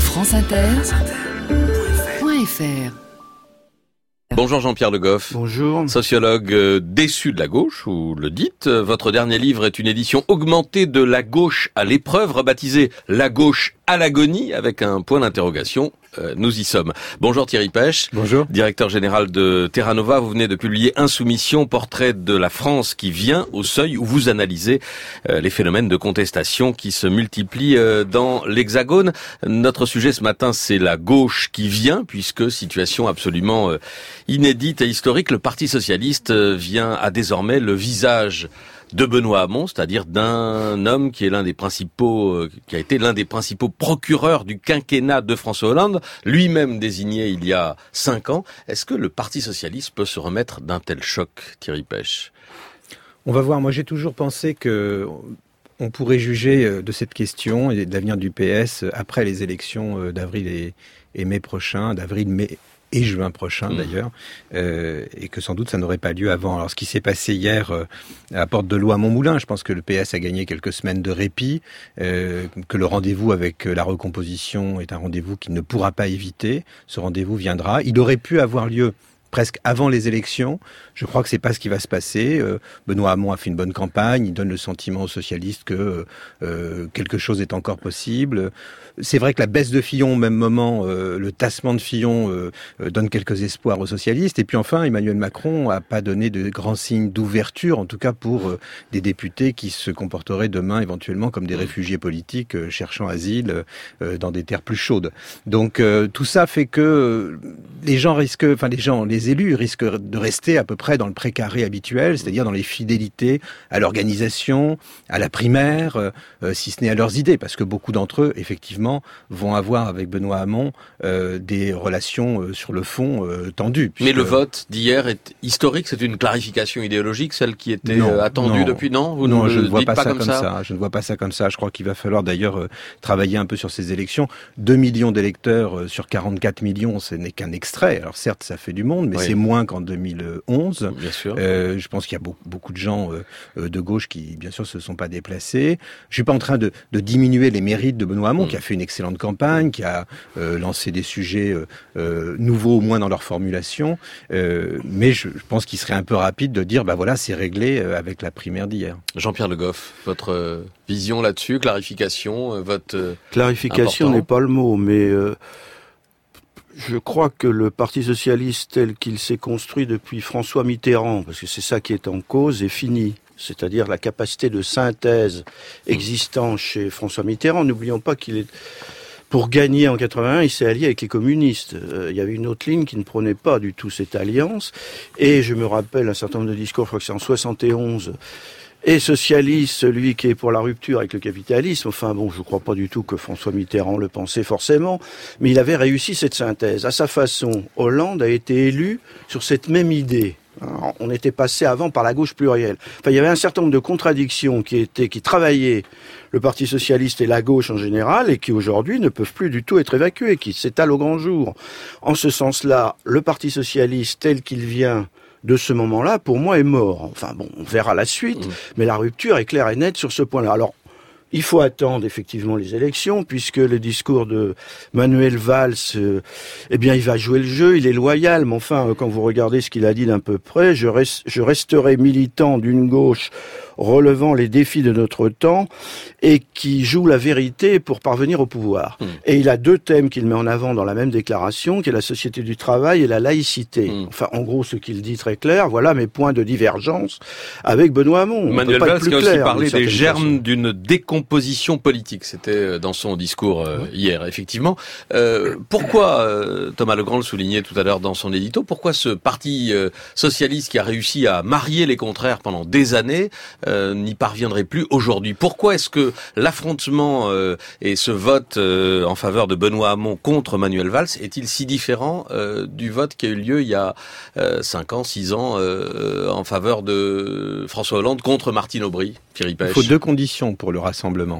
franceinter.fr. Bonjour Jean-Pierre Le Goff. Bonjour. Sociologue déçu de la gauche, vous le dites. Votre dernier livre est une édition augmentée de La gauche à l'épreuve, rebaptisée La gauche à l'agonie, avec un point d'interrogation. Nous y sommes. Bonjour Thierry Pêche. Bonjour. Directeur général de Terra Nova. Vous venez de publier Insoumission, portrait de la France qui vient au seuil, où vous analysez les phénomènes de contestation qui se multiplient dans l'Hexagone. Notre sujet ce matin, c'est la gauche qui vient, puisque situation absolument inédite et historique, le Parti socialiste a désormais le visage de Benoît Hamon, c'est-à-dire d'un homme qui a été l'un des principaux procureurs du quinquennat de François Hollande, lui-même désigné il y a 5 ans. Est-ce que le Parti socialiste peut se remettre d'un tel choc, Thierry Pêche ? On va voir. Moi, j'ai toujours pensé que on pourrait juger de cette question et de l'avenir du PS après les élections d'avril et mai prochain, d'avril-mai et juin prochain d'ailleurs, et que sans doute ça n'aurait pas lieu avant. Alors ce qui s'est passé hier à la porte de l'eau à Montmoulin, je pense que le PS a gagné quelques semaines de répit, que le rendez-vous avec la recomposition est un rendez-vous qu'il ne pourra pas éviter. Ce rendez-vous viendra. Il aurait pu avoir lieu presque avant les élections. Je crois que c'est pas ce qui va se passer. Benoît Hamon a fait une bonne campagne. Il donne le sentiment aux socialistes que quelque chose est encore possible. C'est vrai que la baisse de Fillon au même moment, le tassement de Fillon donne quelques espoirs aux socialistes. Et puis enfin, Emmanuel Macron a pas donné de grands signes d'ouverture, en tout cas pour des députés qui se comporteraient demain éventuellement comme des réfugiés politiques cherchant asile dans des terres plus chaudes. Donc tout ça fait que les élus risquent de rester à peu près dans le précaré habituel, c'est-à-dire dans les fidélités à l'organisation, à la primaire, si ce n'est à leurs idées, parce que beaucoup d'entre eux, effectivement, vont avoir avec Benoît Hamon des relations sur le fond tendues. Mais le vote d'hier est historique, c'est une clarification idéologique, celle qui était attendue depuis, non ? Non, je ne vois pas ça comme ça. Je ne vois pas ça comme ça. Je crois qu'il va falloir d'ailleurs travailler un peu sur ces élections. 2 millions d'électeurs sur 44 millions, ce n'est qu'un extrait. Alors certes, ça fait du monde, mais c'est moins qu'en 2011. Bien sûr. Je pense qu'il y a beaucoup de gens de gauche qui, bien sûr, se sont pas déplacés. Je suis pas en train de diminuer les mérites de Benoît Hamon, qui a fait une excellente campagne, qui a lancé des sujets nouveaux, au moins dans leur formulation. Mais je pense qu'il serait un peu rapide de dire, voilà, c'est réglé avec la primaire d'hier. Jean-Pierre Le Goff, votre vision là-dessus, clarification, vote clarification important. n'est pas le mot, mais je crois que le Parti socialiste tel qu'il s'est construit depuis François Mitterrand, parce que c'est ça qui est en cause, est fini. C'est-à-dire la capacité de synthèse existant chez François Mitterrand. N'oublions pas pour gagner en 81, il s'est allié avec les communistes. Il y avait une autre ligne qui ne prônait pas du tout cette alliance. Et je me rappelle un certain nombre de discours, je crois que c'est en 71, et socialiste, celui qui est pour la rupture avec le capitalisme. Enfin bon, je crois pas du tout que François Mitterrand le pensait forcément, mais il avait réussi cette synthèse. À sa façon, Hollande a été élu sur cette même idée. Alors, on était passé avant par la gauche plurielle. Enfin, il y avait un certain nombre de contradictions qui travaillaient le Parti socialiste et la gauche en général, et qui aujourd'hui ne peuvent plus du tout être évacuées, qui s'étalent au grand jour. En ce sens-là, le Parti socialiste tel qu'il vient de ce moment-là, pour moi, est mort. Enfin bon, on verra la suite, mais la rupture est claire et nette sur ce point-là. Alors, il faut attendre effectivement les élections, puisque le discours de Manuel Valls, il va jouer le jeu, il est loyal, mais enfin, quand vous regardez ce qu'il a dit d'un peu près, je resterai militant d'une gauche relevant les défis de notre temps et qui joue la vérité pour parvenir au pouvoir. Et il a 2 thèmes qu'il met en avant dans la même déclaration, qui est la société du travail et la laïcité. Enfin, en gros, ce qu'il dit très clair, voilà mes points de divergence avec Benoît Hamon. Manuel Valls qui a aussi parlé des germes d'une décomposition politique. C'était dans son discours hier, effectivement. Pourquoi, Thomas Legrand le soulignait tout à l'heure dans son édito, pourquoi ce parti socialiste qui a réussi à marier les contraires pendant des années n'y parviendrait plus aujourd'hui? Pourquoi est-ce que l'affrontement et ce vote en faveur de Benoît Hamon contre Manuel Valls est-il si différent du vote qui a eu lieu il y a 5 ans, 6 ans en faveur de François Hollande contre Martine Aubry, Thierry Pêche? Il faut 2 conditions pour le rassemblement.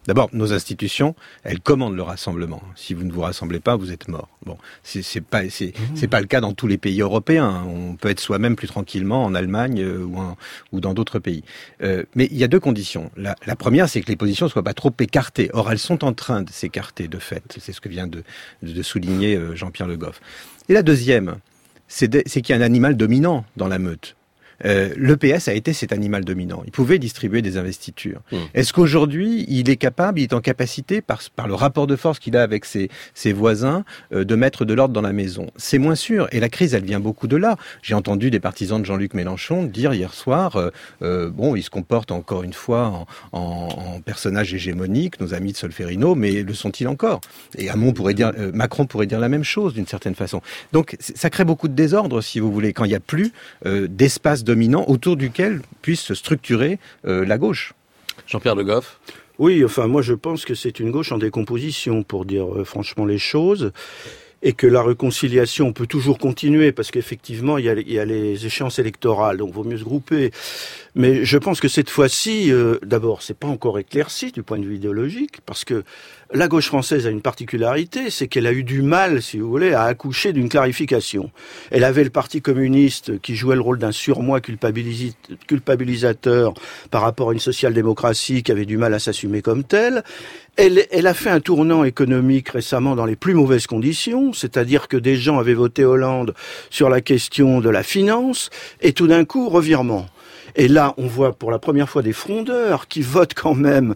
D'abord, nos institutions, elles commandent le rassemblement. Si vous ne vous rassemblez pas, vous êtes mort. Bon, c'est pas le cas dans tous les pays européens. On peut être soi-même plus tranquillement en Allemagne ou dans d'autres pays. Mais il y a deux conditions. La première, c'est que les positions ne soient pas trop écartées. Or, elles sont en train de s'écarter, de fait. C'est ce que vient de souligner Jean-Pierre Le Goff. Et la deuxième, c'est qu'il y a un animal dominant dans la meute. Le PS a été cet animal dominant. Il pouvait distribuer des investitures. Est-ce qu'aujourd'hui, il est en capacité, par le rapport de force qu'il a avec ses voisins, de mettre de l'ordre dans la maison? C'est moins sûr. Et la crise, elle vient beaucoup de là. J'ai entendu des partisans de Jean-Luc Mélenchon dire hier soir, il se comporte encore une fois en personnage hégémonique, nos amis de Solferino, mais le sont-ils encore? Et Macron pourrait dire la même chose d'une certaine façon. Donc, ça crée beaucoup de désordre, si vous voulez, quand il n'y a plus d'espace dominant autour duquel puisse se structurer la gauche. Jean-Pierre Le Goff. Oui, moi je pense que c'est une gauche en décomposition, pour dire franchement les choses, et que la réconciliation peut toujours continuer, parce qu'effectivement il y a les échéances électorales, donc il vaut mieux se grouper. Mais je pense que cette fois-ci, d'abord, c'est pas encore éclairci du point de vue idéologique, parce que la gauche française a une particularité, c'est qu'elle a eu du mal, si vous voulez, à accoucher d'une clarification. Elle avait le Parti communiste qui jouait le rôle d'un surmoi culpabilisateur par rapport à une social-démocratie qui avait du mal à s'assumer comme telle. Elle a fait un tournant économique récemment dans les plus mauvaises conditions, c'est-à-dire que des gens avaient voté Hollande sur la question de la finance, et tout d'un coup, revirement. Et là, on voit pour la première fois des frondeurs qui votent quand même,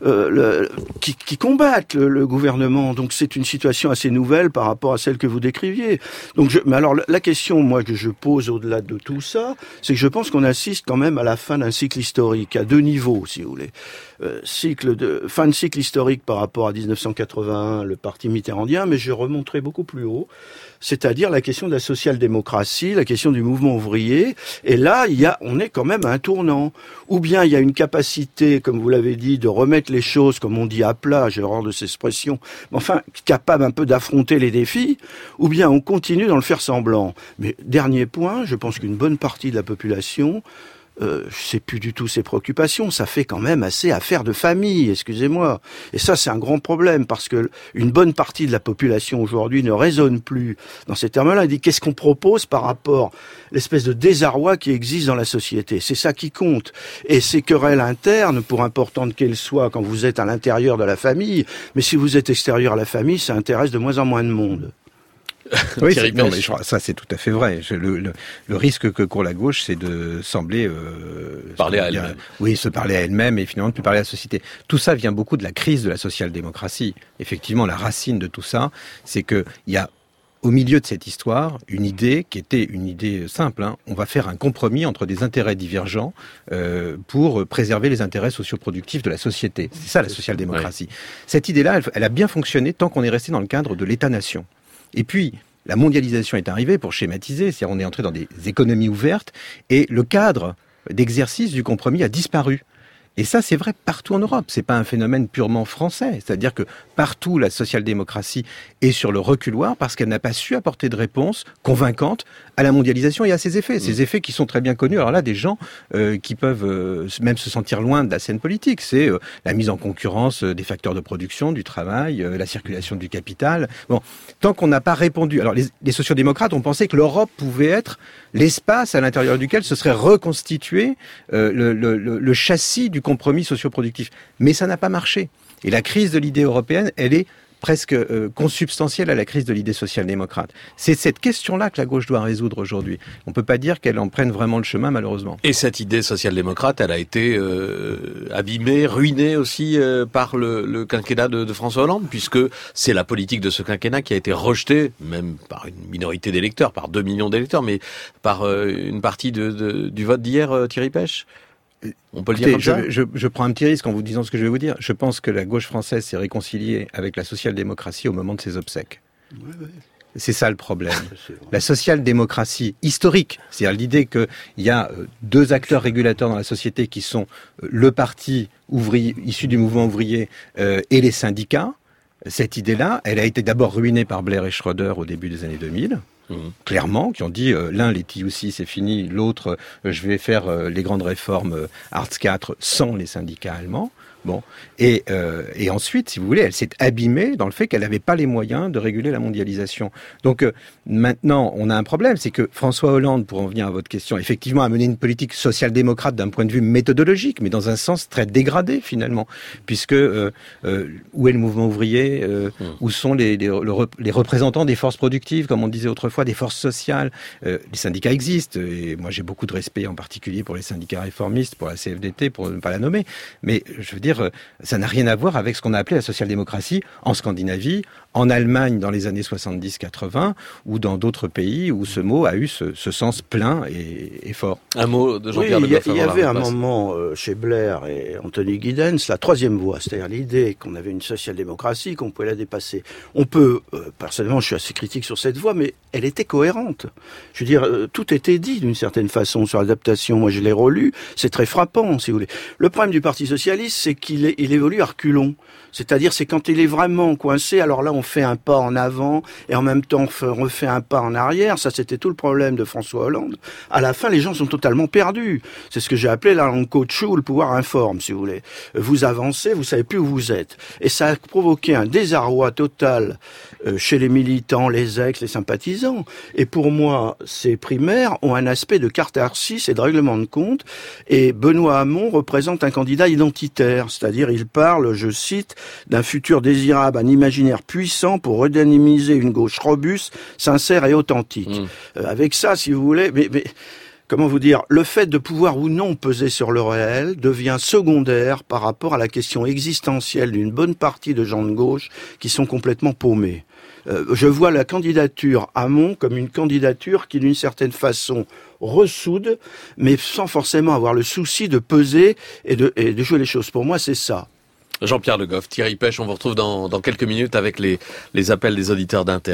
qui combattent le gouvernement. Donc c'est une situation assez nouvelle par rapport à celle que vous décriviez. Donc, mais alors la question, moi, que je pose au-delà de tout ça, c'est que je pense qu'on assiste quand même à la fin d'un cycle historique à deux niveaux, si vous voulez. Fin de cycle historique par rapport à 1981, le parti mitterrandien, mais je remonterai beaucoup plus haut, c'est-à-dire la question de la social-démocratie, la question du mouvement ouvrier. Et là, on est quand même à un tournant. Ou bien il y a une capacité, comme vous l'avez dit, de remettre les choses, comme on dit, à plat, j'ai horreur de cette expression, mais enfin, capable un peu d'affronter les défis, ou bien on continue dans le faire semblant. Mais dernier point, je pense qu'une bonne partie de la population c'est plus du tout ses préoccupations, ça fait quand même assez affaire de famille, excusez-moi. Et ça, c'est un grand problème, parce que une bonne partie de la population aujourd'hui ne raisonne plus dans ces termes-là. Elle dit, qu'est-ce qu'on propose par rapport à l'espèce de désarroi qui existe dans la société? C'est ça qui compte. Et ces querelles internes, pour importantes qu'elles soient quand vous êtes à l'intérieur de la famille, mais si vous êtes extérieur à la famille, ça intéresse de moins en moins de monde. Oui, ça c'est tout à fait vrai. Le risque que court la gauche, c'est de sembler parler à elle-même. Oui, se parler à elle-même et finalement de plus parler à la société. Tout ça vient beaucoup de la crise de la social-démocratie. Effectivement, la racine de tout ça, c'est que il y a au milieu de cette histoire une idée qui était une idée simple. On va faire un compromis entre des intérêts divergents pour préserver les intérêts socioproductifs de la société. C'est ça la social-démocratie. Ouais. Cette idée-là, elle a bien fonctionné tant qu'on est resté dans le cadre de l'État-nation. Et puis, la mondialisation est arrivée pour schématiser, c'est-à-dire on est entré dans des économies ouvertes et le cadre d'exercice du compromis a disparu. Et ça, c'est vrai partout en Europe. C'est pas un phénomène purement français. C'est-à-dire que partout, la social-démocratie est sur le reculoir parce qu'elle n'a pas su apporter de réponse convaincante à la mondialisation et à ses effets. Ces effets qui sont très bien connus. Alors là, des gens qui peuvent même se sentir loin de la scène politique. C'est la mise en concurrence des facteurs de production, du travail, la circulation du capital. Bon, tant qu'on n'a pas répondu... Alors les sociodémocrates ont pensé que l'Europe pouvait être l'espace à l'intérieur duquel se serait reconstitué le châssis du compromis socioproductif. Mais ça n'a pas marché. Et la crise de l'idée européenne, elle est presque consubstantielle à la crise de l'idée social-démocrate. C'est cette question-là que la gauche doit résoudre aujourd'hui. On ne peut pas dire qu'elle en prenne vraiment le chemin, malheureusement. Et cette idée social-démocrate, elle a été abîmée, ruinée aussi par le quinquennat de François Hollande, puisque c'est la politique de ce quinquennat qui a été rejetée, même par une minorité d'électeurs, par 2 millions d'électeurs, mais par une partie du vote d'hier, Thierry Pech. On peut le dire comme ça. Je prends un petit risque en vous disant ce que je vais vous dire. Je pense que la gauche française s'est réconciliée avec la social-démocratie au moment de ses obsèques. Ouais. C'est ça le problème. La social-démocratie historique, c'est-à-dire l'idée qu'il y a 2 acteurs régulateurs dans la société qui sont le parti ouvrier, issu du mouvement ouvrier et les syndicats. Cette idée-là, elle a été d'abord ruinée par Blair et Schröder au début des années 2000. Clairement, qui ont dit l'un les TUC c'est fini, l'autre je vais faire les grandes réformes Hartz IV sans les syndicats allemands. Bon. Et ensuite, si vous voulez, elle s'est abîmée dans le fait qu'elle n'avait pas les moyens de réguler la mondialisation. Donc maintenant, on a un problème, c'est que François Hollande, pour en venir à votre question, effectivement a mené une politique social-démocrate d'un point de vue méthodologique, mais dans un sens très dégradé finalement, puisque où est le mouvement ouvrier, où sont les représentants des forces productives, comme on disait autrefois, des forces sociales. Les syndicats existent, et moi j'ai beaucoup de respect en particulier pour les syndicats réformistes, pour la CFDT, pour ne pas la nommer, mais je veux dire, ça n'a rien à voir avec ce qu'on a appelé la social-démocratie en Scandinavie, en Allemagne dans les années 70-80, ou dans d'autres pays où ce mot a eu ce sens plein et fort. Un mot de Jean-Pierre Oui, Le Goff. il y avait un moment chez Blair et Anthony Giddens, la troisième voie, c'est-à-dire l'idée qu'on avait une social-démocratie, qu'on pouvait la dépasser. On peut, personnellement, je suis assez critique sur cette voie, mais elle était cohérente. Je veux dire, tout était dit d'une certaine façon sur l'adaptation. Moi, je l'ai relu, c'est très frappant, si vous voulez. Le problème du Parti socialiste, c'est qu'il évolue à reculons. C'est-à-dire, c'est quand il est vraiment coincé, alors là, on fait un pas en avant et en même temps, on refait un pas en arrière. Ça, c'était tout le problème de François Hollande. À la fin, les gens sont totalement perdus. C'est ce que j'ai appelé la langue coachou, le pouvoir informe, si vous voulez. Vous avancez, vous savez plus où vous êtes. Et ça a provoqué un désarroi total chez les militants, les ex, les sympathisants. Et pour moi, ces primaires ont un aspect de catharsis et de règlement de compte. Et Benoît Hamon représente un candidat identitaire. C'est-à-dire, il parle, je cite, d'un futur désirable, un imaginaire puissant pour redynamiser une gauche robuste, sincère et authentique. Avec ça, si vous voulez, mais comment vous dire, le fait de pouvoir ou non peser sur le réel devient secondaire par rapport à la question existentielle d'une bonne partie de gens de gauche qui sont complètement paumés. Je vois la candidature Hamon comme une candidature qui, d'une certaine façon, ressoude, mais sans forcément avoir le souci de peser et de jouer les choses. Pour moi, c'est ça. Jean-Pierre Le Goff, Thierry Pêche, on vous retrouve dans quelques minutes avec les appels des auditeurs d'Inter.